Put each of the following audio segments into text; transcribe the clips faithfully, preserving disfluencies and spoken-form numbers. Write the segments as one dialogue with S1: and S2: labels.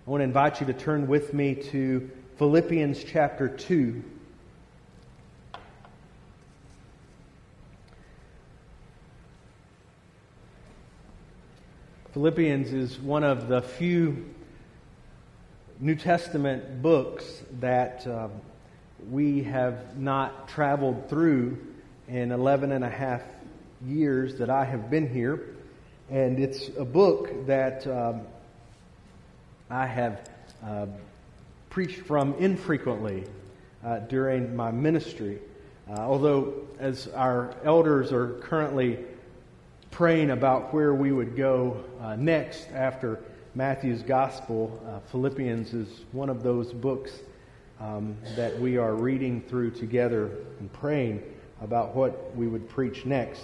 S1: I want to invite you to turn with me to Philippians chapter two. Philippians is one of the few New Testament books that uh, we have not traveled through in eleven and a half years that I have been here. And it's a book that um, I have uh, preached from infrequently uh, during my ministry. Uh, although, as our elders are currently praying about where we would go uh, next after Matthew's Gospel, uh, Philippians is one of those books um, that we are reading through together and praying about what we would preach next.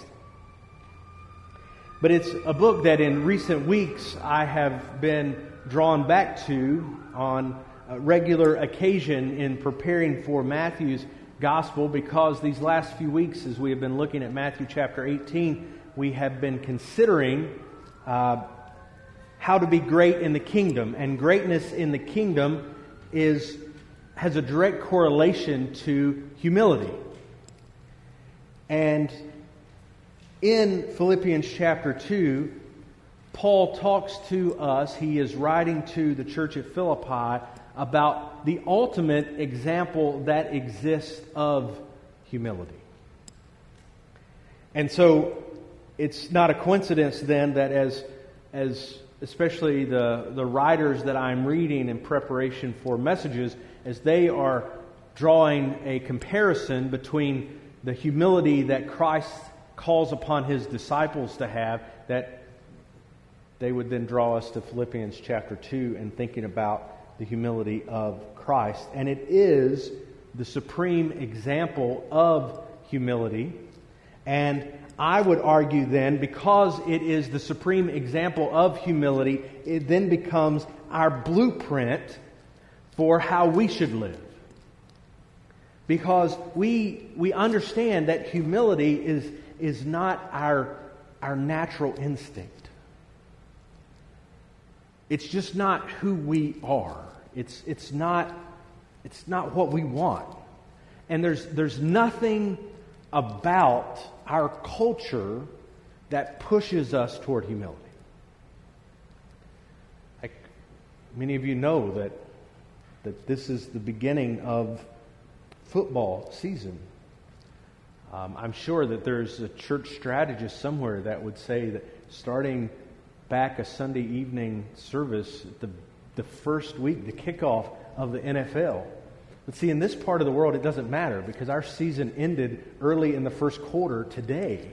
S1: But it's a book that in recent weeks I have been drawn back to on a regular occasion in preparing for Matthew's Gospel, because these last few weeks, as we have been looking at Matthew chapter eighteen, we have been considering uh, how to be great in the kingdom. And greatness in the kingdom is has a direct correlation to humility. And in Philippians chapter two, Paul talks to us, he is writing to the church at Philippi about the ultimate example that exists of humility. And so it's not a coincidence then that as as especially the, the writers that I'm reading in preparation for messages, as they are drawing a comparison between the humility that Christ calls upon His disciples to have, that they would then draw us to Philippians chapter two and thinking about the humility of Christ. And it is the supreme example of humility. And I would argue then, because it is the supreme example of humility, it then becomes our blueprint for how we should live. Because we we understand that humility is is not our our natural instinct. It's just not who we are. It's it's not it's not what we want. And there's there's nothing about our culture that pushes us toward humility. Like many of you know that that this is the beginning of football season. Um, I'm sure that there's a church strategist somewhere that would say that starting back a Sunday evening service, the the first week, the kickoff of the N F L. But see, in this part of the world, it doesn't matter because our season ended early in the first quarter today.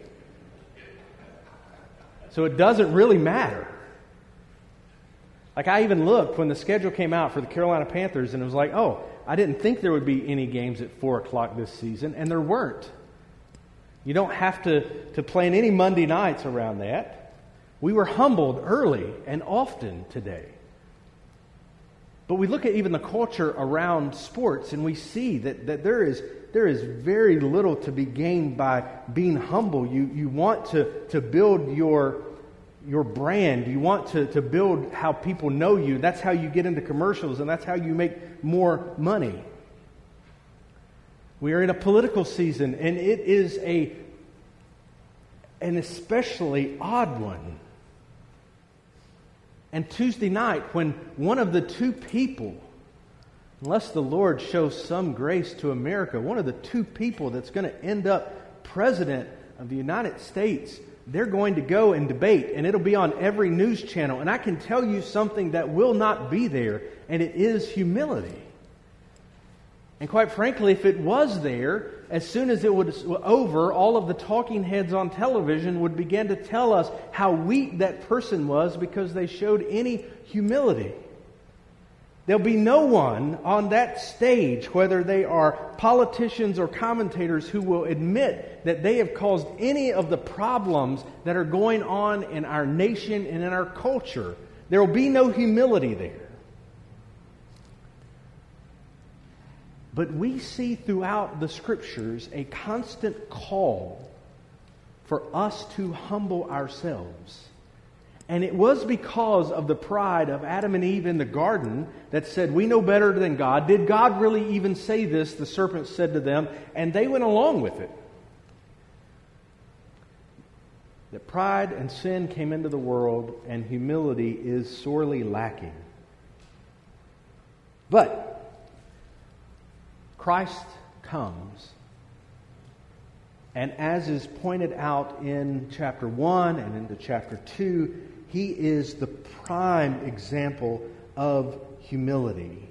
S1: So it doesn't really matter. Like, I even looked when the schedule came out for the Carolina Panthers, and it was like, oh, I didn't think there would be any games at four o'clock this season, and there weren't. You don't have to, to plan any Monday nights around that. We were humbled early and often today. But we look at even the culture around sports, and we see that, that there is there is very little to be gained by being humble. You you want to, to build your your brand. You want to, to build how people know you. That's how you get into commercials, and that's how you make more money. We are in a political season, and it is a an especially odd one. And Tuesday night, when one of the two people, unless the Lord shows some grace to America, one of the two people that's going to end up president of the United States, they're going to go and debate, and it'll be on every news channel. And I can tell you something that will not be there, and it is humility. And quite frankly, if it was there, as soon as it was over, all of the talking heads on television would begin to tell us how weak that person was because they showed any humility. There'll be no one on that stage, whether they are politicians or commentators, who will admit that they have caused any of the problems that are going on in our nation and in our culture. There will be no humility there. But we see throughout the Scriptures a constant call for us to humble ourselves And it was because of the pride of Adam and Eve in the garden that said, we know better than God. Did God really even say this? The serpent said to them, and they went along with it. That pride and sin came into the world, and humility is sorely lacking. But Christ comes, and as is pointed out in chapter one and into chapter two, He is the prime example of humility.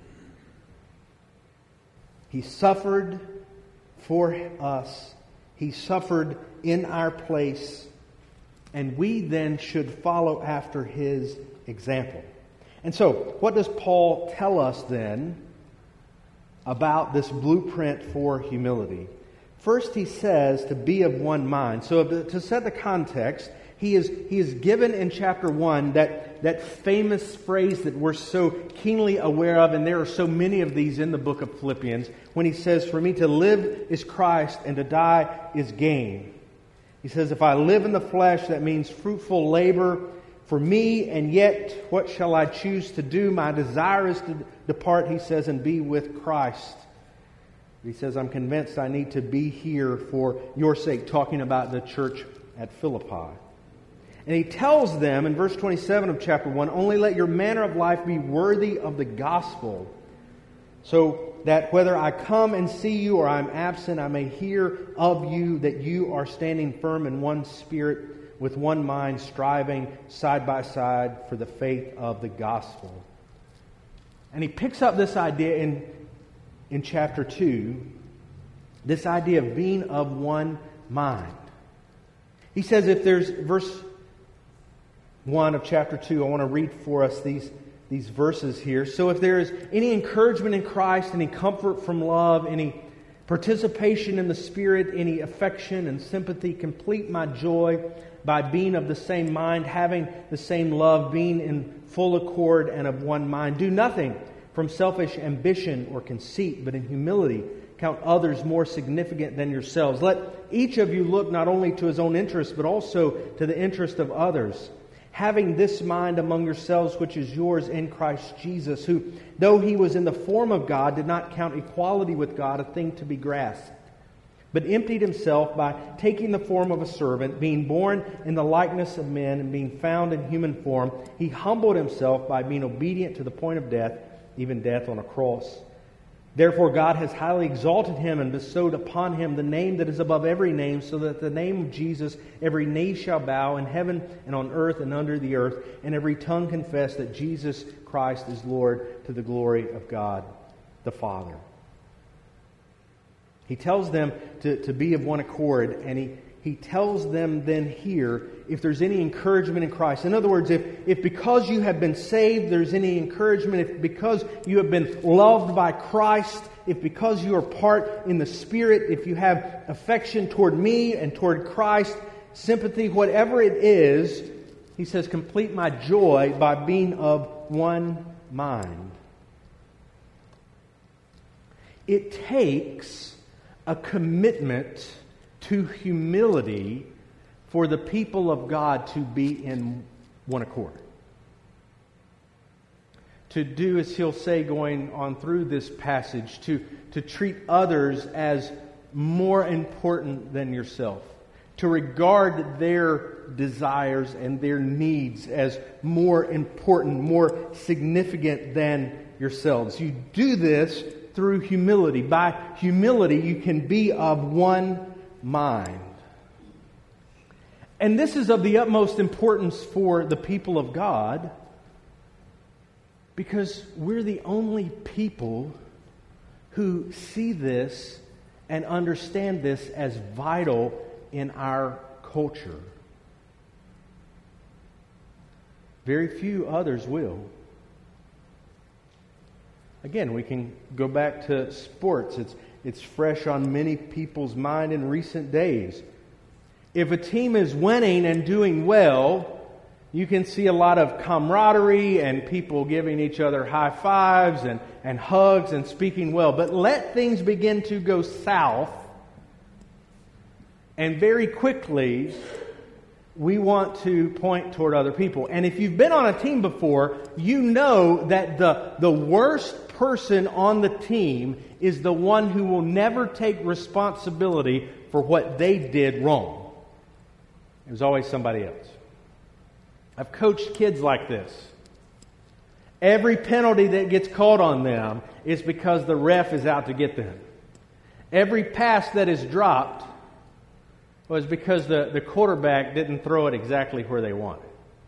S1: He suffered for us. He suffered in our place. And we then should follow after His example. And so, what does Paul tell us then about this blueprint for humility? First, he says to be of one mind. So, to set the context, he is he is given in chapter one that, that famous phrase that we're so keenly aware of, and there are so many of these in the book of Philippians, when he says, "For me to live is Christ, and to die is gain." He says, if I live in the flesh, that means fruitful labor for me, and yet what shall I choose to do? My desire is to depart, he says, and be with Christ. He says, I'm convinced I need to be here for your sake, talking about the church at Philippi. And he tells them in verse twenty-seven of chapter one, only let your manner of life be worthy of the gospel, so that whether I come and see you or I'm absent, I may hear of you that you are standing firm in one spirit, with one mind, striving side by side for the faith of the gospel. And he picks up this idea in, in chapter two, this idea of being of one mind. He says if there's, verse one of chapter two, I want to read for us these These verses here. So if there is any encouragement in Christ, any comfort from love, any participation in the Spirit, any affection and sympathy, complete my joy by being of the same mind, having the same love, being in full accord and of one mind. Do nothing from selfish ambition or conceit, but in humility count others more significant than yourselves. Let each of you look not only to his own interest, but also to the interest of others. Having this mind among yourselves, which is yours in Christ Jesus, who, though He was in the form of God, did not count equality with God a thing to be grasped, but emptied Himself by taking the form of a servant, being born in the likeness of men, and being found in human form, He humbled Himself by being obedient to the point of death, even death on a cross. Therefore God has highly exalted Him and bestowed upon Him the name that is above every name, so that at the name of Jesus every knee shall bow in heaven and on earth and under the earth, and every tongue confess that Jesus Christ is Lord, to the glory of God the Father. He tells them to, to be of one accord, and he, he tells them then here if there's any encouragement in Christ. In other words, if, if because you have been saved, there's any encouragement, if because you have been loved by Christ, if because you are part in the Spirit, if you have affection toward me and toward Christ, sympathy, whatever it is, he says, complete my joy by being of one mind. It takes a commitment to humility for the people of God to be in one accord. To do as he'll say going on through this passage, to, to treat others as more important than yourself. To regard their desires and their needs as more important, more significant than yourselves. You do this through humility. By humility, you can be of one mind. And this is of the utmost importance for the people of God, because we're the only people who see this and understand this as vital in our culture. Very few others will. Again, we can go back to sports. It's, it's fresh on many people's mind in recent days. If a team is winning and doing well, you can see a lot of camaraderie and people giving each other high fives and, and hugs and speaking well. But let things begin to go south, and very quickly we want to point toward other people. And if you've been on a team before, you know that the, the worst person on the team is the one who will never take responsibility for what they did wrong. It was always somebody else. I've coached kids like this. Every penalty that gets called on them is because the ref is out to get them. Every pass that is dropped was because the, the quarterback didn't throw it exactly where they wanted.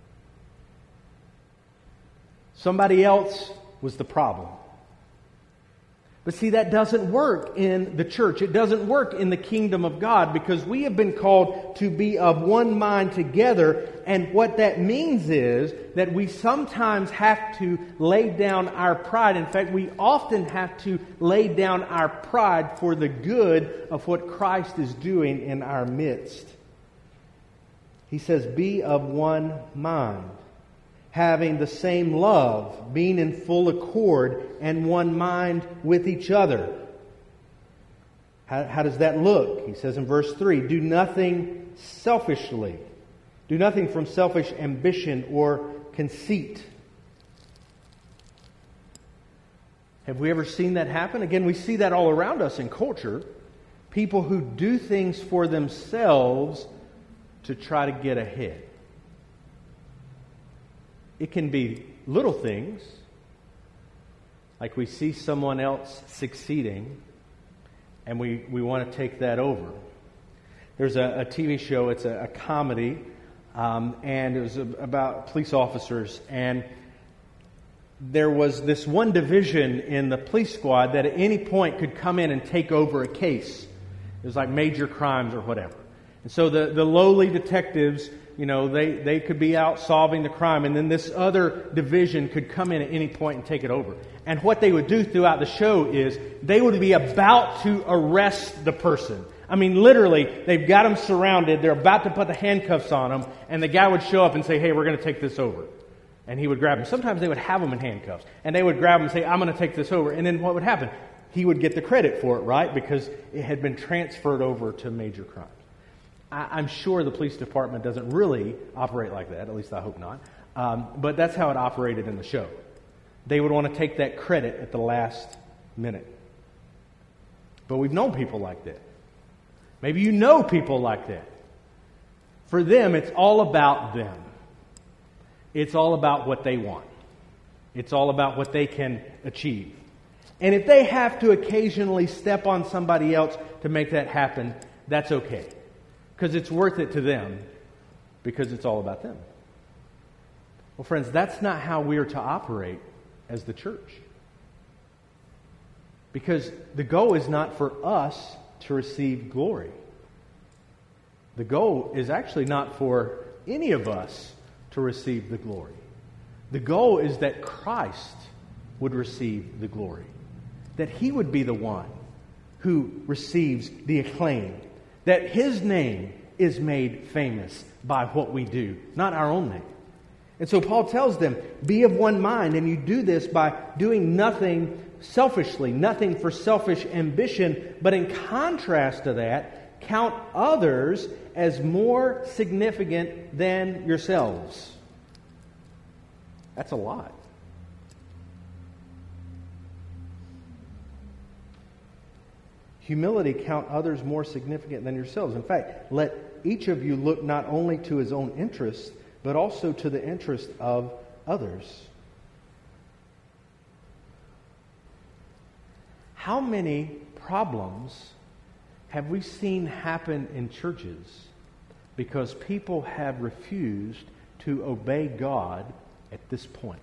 S1: Somebody else was the problem. But see, that doesn't work in the church. It doesn't work in the kingdom of God, because we have been called to be of one mind together. And what that means is that we sometimes have to lay down our pride. In fact, we often have to lay down our pride for the good of what Christ is doing in our midst. He says, be of one mind, having the same love, being in full accord, and one mind with each other. How, how does that look? He says in verse three, do nothing selfishly. Do nothing from selfish ambition or conceit. Have we ever seen that happen? Again, we see that all around us in culture. People who do things for themselves to try to get ahead. It can be little things, like we see someone else succeeding, and we, we want to take that over. There's a, a T V show, it's a, a comedy, um, and it was a, about police officers, and there was this one division in the police squad that at any point could come in and take over a case. It was like major crimes or whatever. And so the, the lowly detectives, you know, they, they could be out solving the crime, and then this other division could come in at any point and take it over. And what they would do throughout the show is they would be about to arrest the person. I mean, literally, they've got them surrounded. They're about to put the handcuffs on them, and the guy would show up and say, hey, we're going to take this over. And he would grab them. Sometimes they would have them in handcuffs, and they would grab them and say, I'm going to take this over. And then what would happen? He would get the credit for it, right? Because it had been transferred over to major crimes. I'm sure the police department doesn't really operate like that. At least I hope not. Um, but that's how it operated in the show. They would want to take that credit at the last minute. But we've known people like that. Maybe you know people like that. For them, it's all about them. It's all about what they want. It's all about what they can achieve. And if they have to occasionally step on somebody else to make that happen, that's okay. Because it's worth it to them, because it's all about them. Well, friends, that's not how we are to operate as the church. Because the goal is not for us to receive glory. The goal is actually not for any of us to receive the glory. The goal is that Christ would receive the glory. That He would be the one who receives the acclaim. That His name is made famous by what we do, not our own name. And so Paul tells them, be of one mind, and you do this by doing nothing selfishly, nothing for selfish ambition, but in contrast to that, count others as more significant than yourselves. That's a lot. Humility, count others more significant than yourselves. In fact, let each of you look not only to his own interests, but also to the interest of others. How many problems have we seen happen in churches because people have refused to obey God at this point?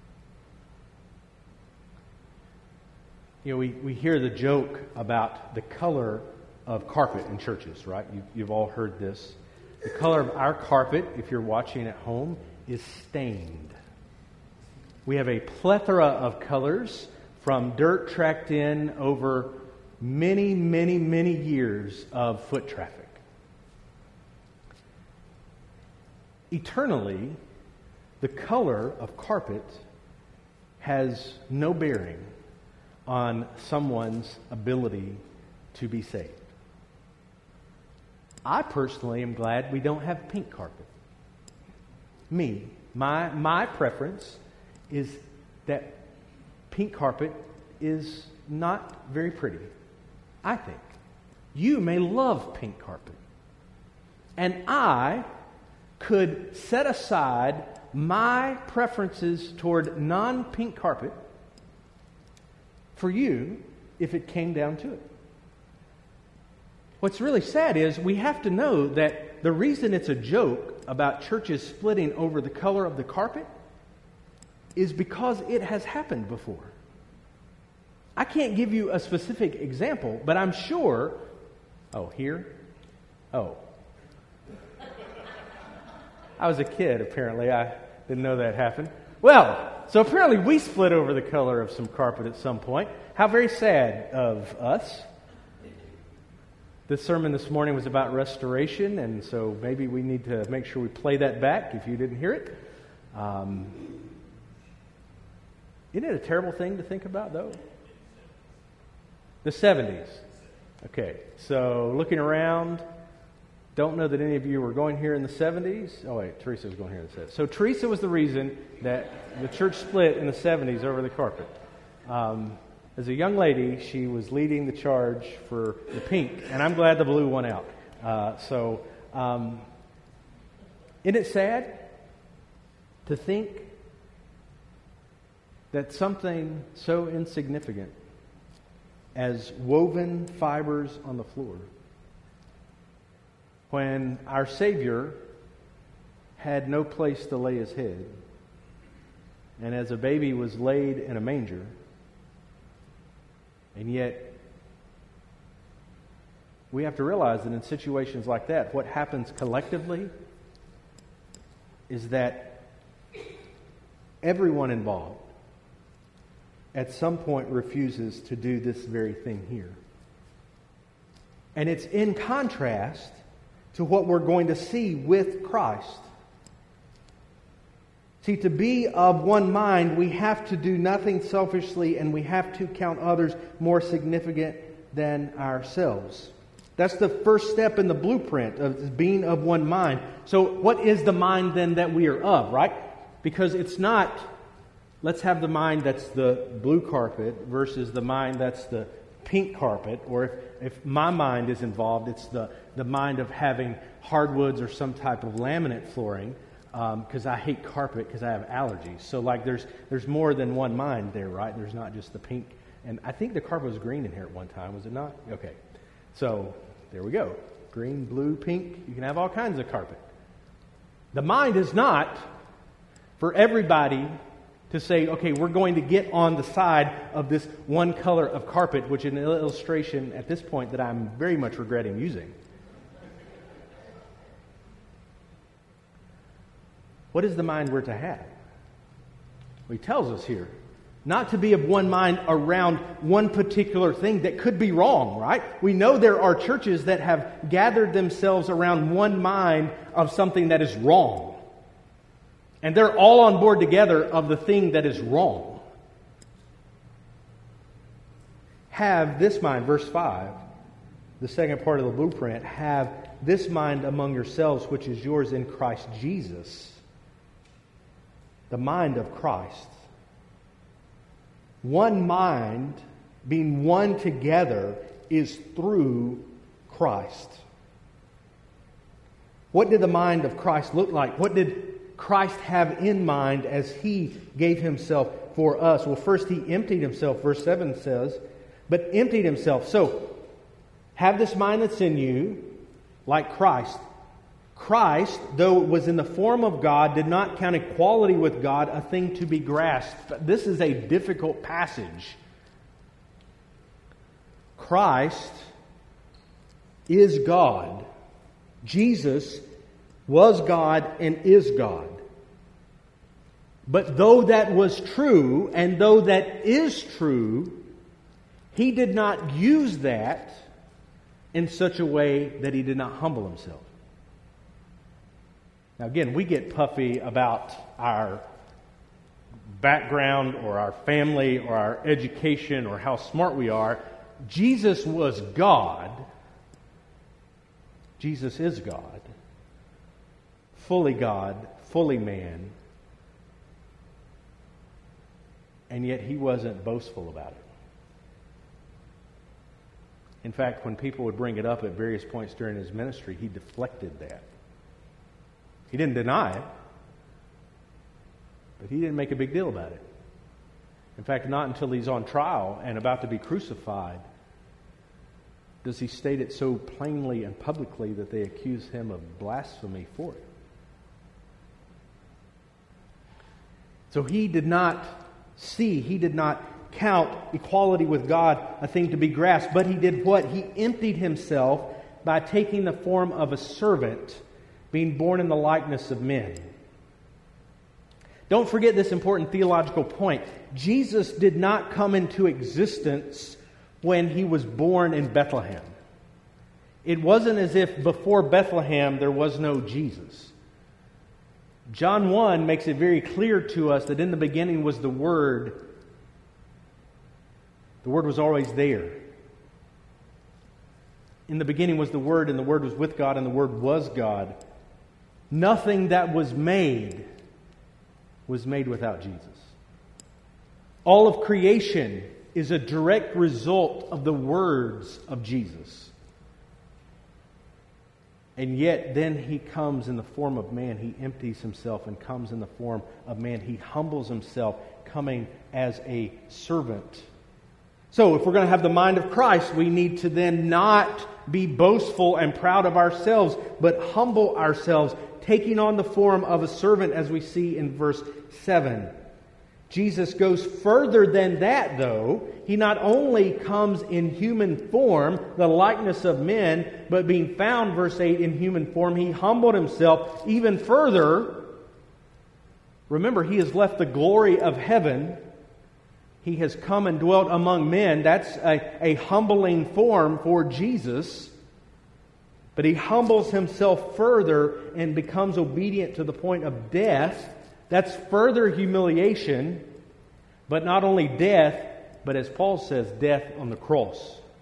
S1: You know, we, we hear the joke about the color of carpet in churches, right? You, you've all heard this. The color of our carpet, if you're watching at home, is stained. We have a plethora of colors from dirt tracked in over many, many, many years of foot traffic. Eternally, the color of carpet has no bearing on someone's ability to be saved. I personally am glad we don't have pink carpet. Me, my my preference is that pink carpet is not very pretty, I think. You may love pink carpet. And I could set aside my preferences toward non-pink carpet for you if it came down to it. What's really sad is we have to know that the reason it's a joke about churches splitting over the color of the carpet is because it has happened before. I can't give you a specific example, but I'm sure... Oh, here? Oh. I was a kid, apparently. I didn't know that happened. Well, so apparently we split over the color of some carpet at some point. How very sad of us. This sermon this morning was about restoration, and so maybe we need to make sure we play that back if you didn't hear it. Um, isn't it a terrible thing to think about, though? The seventies. Okay, so looking around, don't know that any of you were going here in the seventies. Oh, wait, Teresa was going here in the seventies. So Teresa was the reason that the church split in the seventies over the carpet. Um, as a young lady, she was leading the charge for the pink, and I'm glad the blue won out. Uh, so, um, isn't it sad to think that something so insignificant as woven fibers on the floor, when our Savior had no place to lay his head, and as a baby was laid in a manger, and yet we have to realize that in situations like that, what happens collectively is that everyone involved at some point refuses to do this very thing here. And it's in contrast to what we're going to see with Christ. See, to be of one mind, we have to do nothing selfishly, and we have to count others more significant than ourselves. That's the first step in the blueprint of being of one mind. So what is the mind then that we are of, right? Because it's not, let's have the mind that's the blue carpet versus the mind that's the pink carpet, or if, if my mind is involved, it's the, the mind of having hardwoods or some type of laminate flooring, because um, I hate carpet because I have allergies. So like there's there's more than one mind there, right? There's not just the pink. And I think the carpet was green in here at one time, was it not? Okay. So there we go. Green, blue, pink. You can have all kinds of carpet. The mind is not for everybody to say, okay, we're going to get on the side of this one color of carpet, which is an illustration at this point that I'm very much regretting using. What is the mind we're to have? Well, he tells us here, not to be of one mind around one particular thing that could be wrong, right? We know there are churches that have gathered themselves around one mind of something that is wrong. And they're all on board together of the thing that is wrong. Have this mind, verse five, the second part of the blueprint, have this mind among yourselves, which is yours in Christ Jesus. The mind of Christ. One mind, being one together, is through Christ. What did the mind of Christ look like? What did Christ have in mind as He gave Himself for us? Well, first He emptied Himself, verse seven says, but emptied Himself. So, have this mind that's in you, like Christ. Christ, though it was in the form of God, did not count equality with God a thing to be grasped. This is a difficult passage. Christ is God. Jesus was God and is God. But though that was true, and though that is true, He did not use that in such a way that He did not humble Himself. Now again, we get puffy about our background or our family or our education or how smart we are. Jesus was God, Jesus is God, fully God, fully man, and yet he wasn't boastful about it. In fact, when people would bring it up at various points during his ministry, he deflected that. He didn't deny it, but he didn't make a big deal about it. In fact, not until he's on trial and about to be crucified does he state it so plainly and publicly that they accuse him of blasphemy for it. So he did not see, he did not count equality with God a thing to be grasped, but he did what? He emptied himself by taking the form of a servant, being born in the likeness of men. Don't forget this important theological point. Jesus did not come into existence when he was born in Bethlehem. It wasn't as if before Bethlehem there was no Jesus. John one makes it very clear to us that in the beginning was the Word. The Word was always there. In the beginning was the Word, and the Word was with God, and the Word was God. Nothing that was made was made without Jesus. All of creation is a direct result of the words of Jesus. And yet then he comes in the form of man. He empties himself and comes in the form of man. He humbles himself, coming as a servant. So if we're going to have the mind of Christ, we need to then not be boastful and proud of ourselves, but humble ourselves, taking on the form of a servant, as we see in verse seven. Jesus goes further than that, though. He not only comes in human form, the likeness of men, but being found, verse eight, in human form, he humbled himself even further. Remember, he has left the glory of heaven. He has come and dwelt among men. That's a, a humbling form for Jesus. But he humbles himself further and becomes obedient to the point of death. That's further humiliation. But not only death, but as Paul says, death on the cross,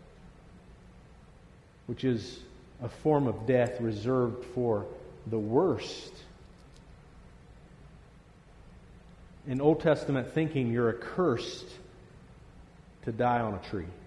S1: which is a form of death reserved for the worst. In Old Testament thinking, you're accursed to die on a tree.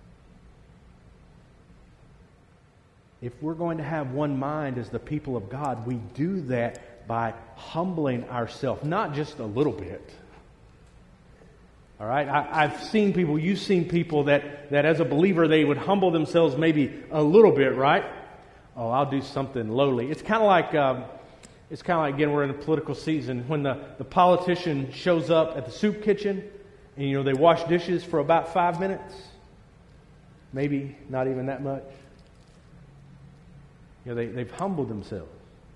S1: If we're going to have one mind as the people of God, we do that by humbling ourselves, not just a little bit. All right, I, I've seen people, you've seen people that, that as a believer they would humble themselves maybe a little bit, right? Oh, I'll do something lowly. It's kind of like, um, it's kind of like, again, we're in a political season, when the, the politician shows up at the soup kitchen and, you know, they wash dishes for about five minutes. Maybe not even that much. You know, they, they've humbled themselves.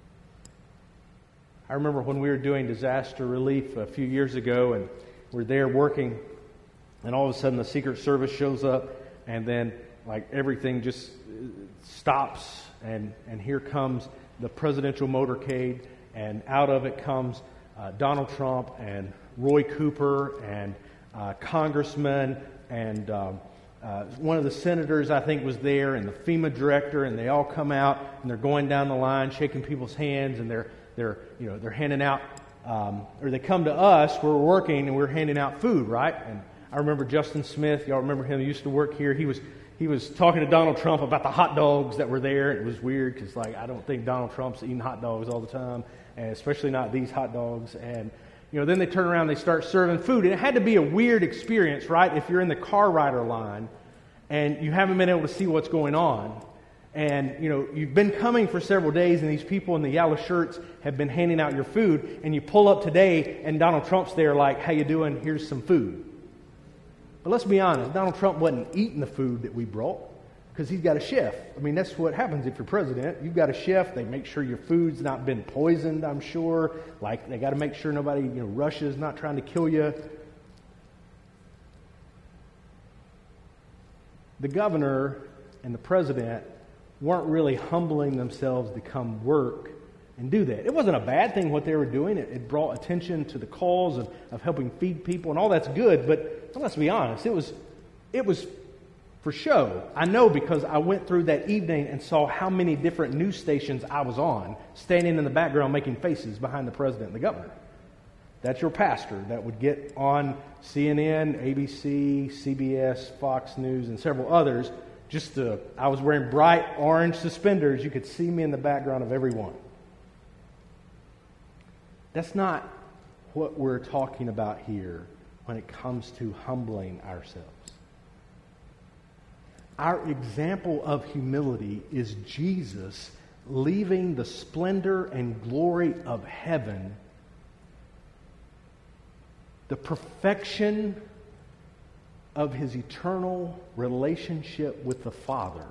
S1: I remember when we were doing disaster relief a few years ago, and we're there working, and all of a sudden the Secret Service shows up, and then like everything just stops, and, and here comes the presidential motorcade, and out of it comes uh, Donald Trump and Roy Cooper and uh, congressmen, and um, uh, one of the senators I think was there, and the FEMA director, and they all come out, and they're going down the line, shaking people's hands, and they're they're you know they're handing out. Um, or they come to us, we're working and we're handing out food, right? And I remember Justin Smith, y'all remember him, he used to work here. He was he was talking to Donald Trump about the hot dogs that were there. It was weird because, like, I don't think Donald Trump's eating hot dogs all the time, and especially not these hot dogs. And, you know, then they turn around and they start serving food. And it had to be a weird experience, right? If you're in the car rider line and you haven't been able to see what's going on. And, you know, you've been coming for several days, and these people in the yellow shirts have been handing out your food, and you pull up today, and Donald Trump's there like, how you doing? Here's some food. But let's be honest, Donald Trump wasn't eating the food that we brought, because he's got a chef. I mean, that's what happens if you're president. You've got a chef. They make sure your food's not been poisoned, I'm sure. Like, they got to make sure nobody, you know, rushes, not trying to kill you. The governor and the president weren't really humbling themselves to come work and do that. It wasn't a bad thing what they were doing. It, it brought attention to the cause of, of helping feed people, and all that's good, but let's be honest, it was it was for show. I know because I went through that evening and saw how many different news stations I was on, standing in the background making faces behind the president and the governor. That's your pastor that would get on C N N, A B C, C B S, Fox News, and several others. Just to, I was wearing bright orange suspenders. You could see me in the background of every one. That's not what we're talking about here when it comes to humbling ourselves. Our example of humility is Jesus leaving the splendor and glory of heaven, the perfection of his eternal relationship with the Father,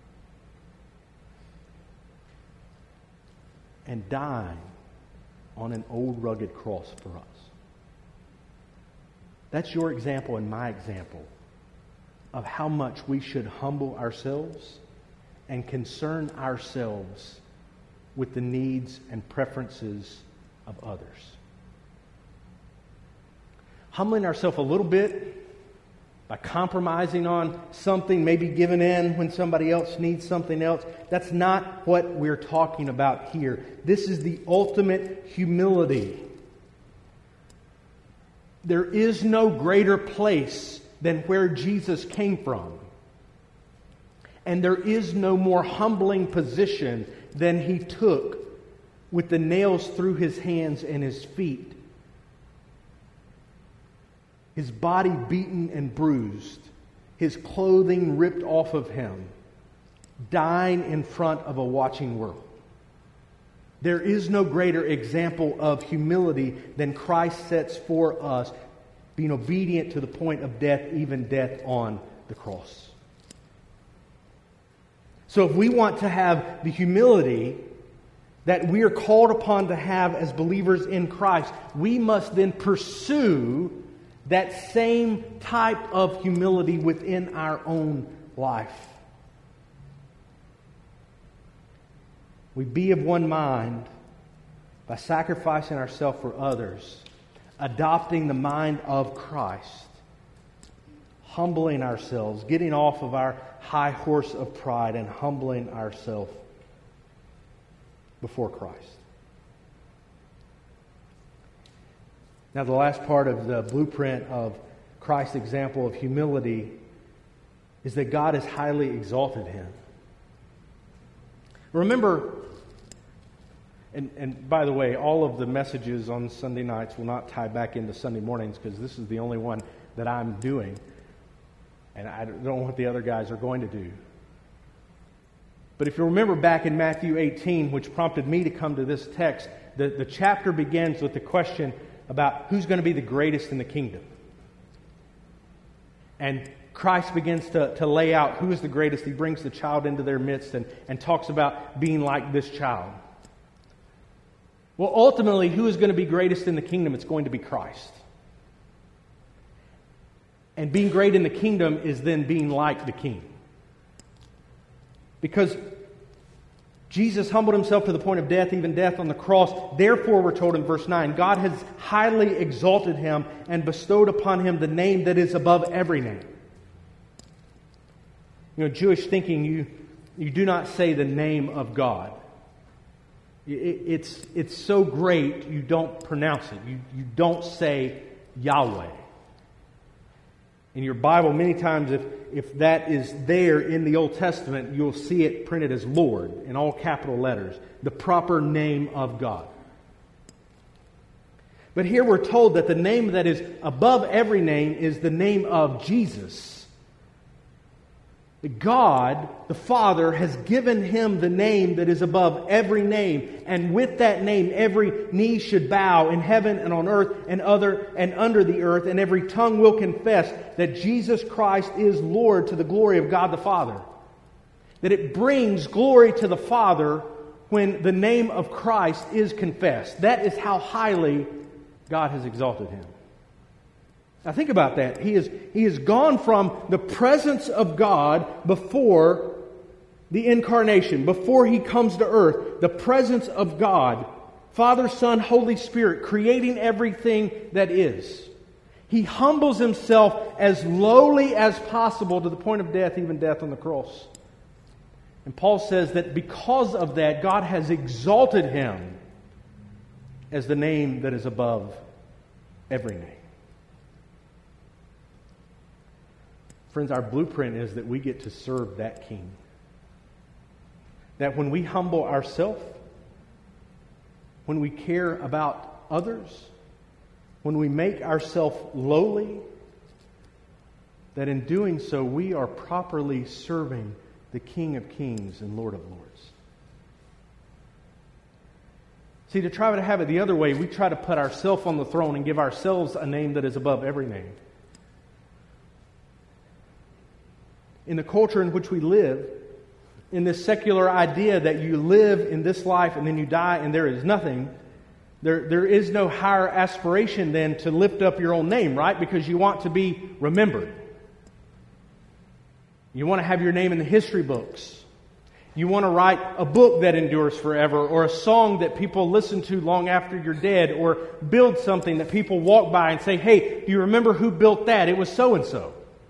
S1: and dying on an old rugged cross for us. That's your example and my example of how much we should humble ourselves and concern ourselves with the needs and preferences of others. Humbling ourselves a little bit by compromising on something, maybe giving in when somebody else needs something else. That's not what we're talking about here. This is the ultimate humility. There is no greater place than where Jesus came from. And there is no more humbling position than he took with the nails through his hands and his feet, his body beaten and bruised, his clothing ripped off of him, dying in front of a watching world. There is no greater example of humility than Christ sets for us, being obedient to the point of death, even death on the cross. So if we want to have the humility that we are called upon to have as believers in Christ, we must then pursue that same type of humility within our own life. We be of one mind by sacrificing ourselves for others, adopting the mind of Christ, humbling ourselves, getting off of our high horse of pride and humbling ourselves before Christ. Now, the last part of the blueprint of Christ's example of humility is that God has highly exalted him. Remember, and, and by the way, all of the messages on Sunday nights will not tie back into Sunday mornings because this is the only one that I'm doing. And I don't know what the other guys are going to do. But if you remember back in Matthew eighteen, which prompted me to come to this text, the, the chapter begins with the question about who's going to be the greatest in the kingdom. And Christ begins to, to lay out who is the greatest. He brings the child into their midst and, and talks about being like this child. Well, ultimately, who is going to be greatest in the kingdom? It's going to be Christ. And being great in the kingdom is then being like the king. Because Jesus humbled himself to the point of death, even death on the cross. Therefore, we're told in verse nine, God has highly exalted him and bestowed upon him the name that is above every name. You know, Jewish thinking, you, you do not say the name of God. It, it's, it's so great, you don't pronounce it. You, you don't say Yahweh. In your Bible, many times, if, if that is there in the Old Testament, you'll see it printed as Lord in all capital letters, the proper name of God. But here we're told that the name that is above every name is the name of Jesus. God, the Father, has given him the name that is above every name. And with that name, every knee should bow in heaven and on earth and other and under the earth, and every tongue will confess that Jesus Christ is Lord to the glory of God the Father. That it brings glory to the Father when the name of Christ is confessed. That is how highly God has exalted him. Now think about that. He is, he has gone from the presence of God before the incarnation, before he comes to earth, the presence of God, Father, Son, Holy Spirit, creating everything that is. He He humbles himself as lowly as possible to the point of death, even death on the cross. And Paul says that because of that, God has exalted him as the name that is above every name. Friends, our blueprint is that we get to serve that King. That when we humble ourselves, when we care about others, when we make ourselves lowly, that in doing so we are properly serving the King of Kings and Lord of Lords. See, to try to have it the other way, we try to put ourselves on the throne and give ourselves a name that is above every name. In the culture in which we live, in this secular idea that you live in this life and then you die and there is nothing, there, there is no higher aspiration than to lift up your own name, right? Because you want to be remembered. You want to have your name in the history books. You want to write a book that endures forever, or a song that people listen to long after you're dead, or build something that people walk by and say, hey, do you remember who built that? It was so-and-so.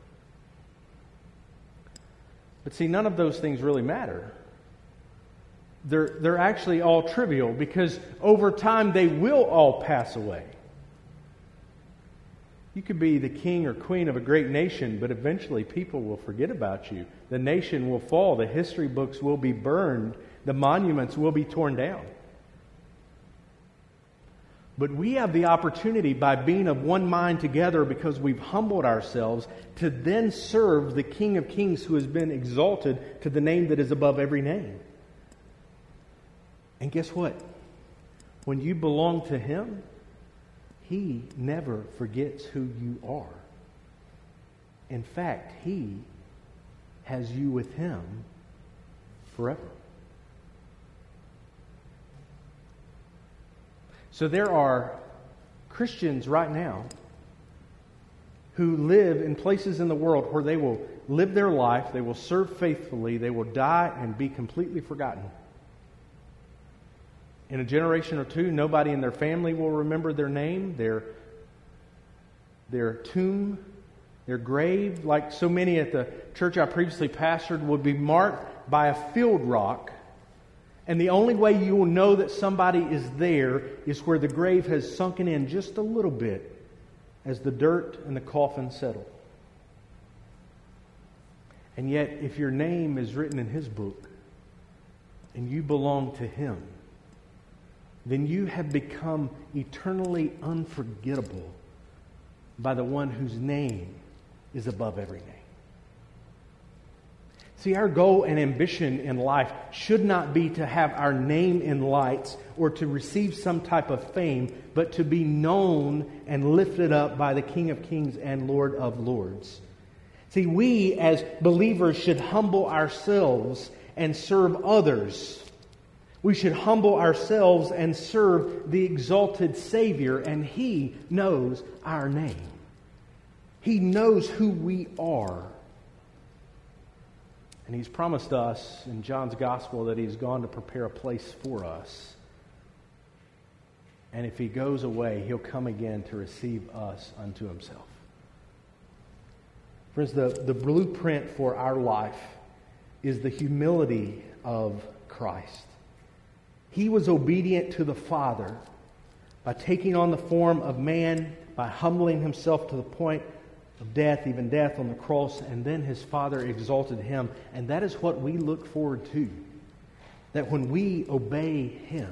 S1: But see, none of those things really matter. They're, they're actually all trivial, because over time they will all pass away. You could be the king or queen of a great nation, but eventually people will forget about you. The nation will fall. The history books will be burned. The monuments will be torn down. But we have the opportunity, by being of one mind together because we've humbled ourselves, to then serve the King of Kings who has been exalted to the name that is above every name. And guess what? When you belong to Him, He never forgets who you are. In fact, He has you with Him forever. So there are Christians right now who live in places in the world where they will live their life, they will serve faithfully, they will die and be completely forgotten. In a generation or two, nobody in their family will remember their name, their, their tomb, their grave. Like so many at the church I previously pastored, would be marked by a field rock. And the only way you will know that somebody is there is where the grave has sunken in just a little bit as the dirt and the coffin settle. And yet, if your name is written in His book and you belong to Him, then you have become eternally unforgettable by the one whose name is above every name. See, our goal and ambition in life should not be to have our name in lights or to receive some type of fame, but to be known and lifted up by the King of Kings and Lord of Lords. See, we as believers should humble ourselves and serve others. We should humble ourselves and serve the exalted Savior, and He knows our name. He knows who we are. And He's promised us in John's Gospel that He's gone to prepare a place for us. And if He goes away, He'll come again to receive us unto Himself. Friends, the, the blueprint for our life is the humility of Christ. He was obedient to the Father by taking on the form of man, by humbling Himself to the point of death, even death on the cross, and then His Father exalted Him. And that is what we look forward to. That when we obey Him,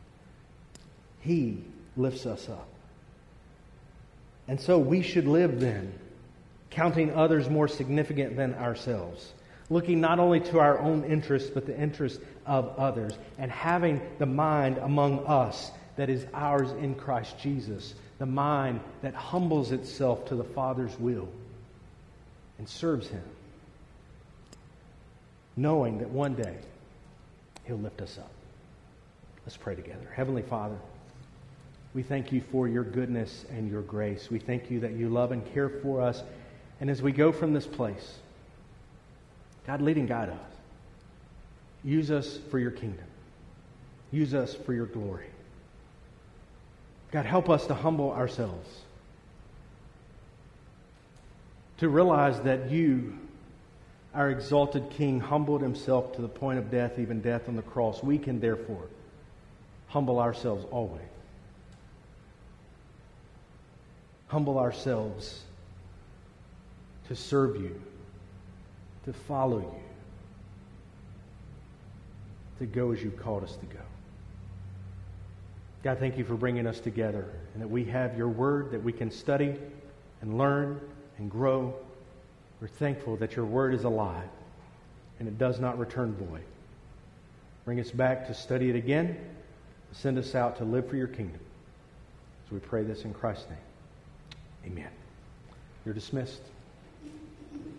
S1: He lifts us up. And so we should live then, counting others more significant than ourselves, looking not only to our own interests, but the interests of others, and having the mind among us that is ours in Christ Jesus, the mind that humbles itself to the Father's will and serves Him, knowing that one day He'll lift us up. Let's pray together. Heavenly Father, we thank You for Your goodness and Your grace. We thank You that You love and care for us. And as we go from this place, God, lead and guide us. Use us for Your kingdom. Use us for Your glory. God, help us to humble ourselves. to realize that you, our exalted King, humbled himself to the point of death, even death on the cross. We can therefore humble ourselves always. Humble ourselves to serve you, to follow you, to go as you've called us to go. God, thank you for bringing us together and that we have your word that we can study and learn and grow. We're thankful that your word is alive and it does not return void. Bring us back to study it again. Send us out to live for your kingdom. So we pray this in Christ's name. Amen. You're dismissed.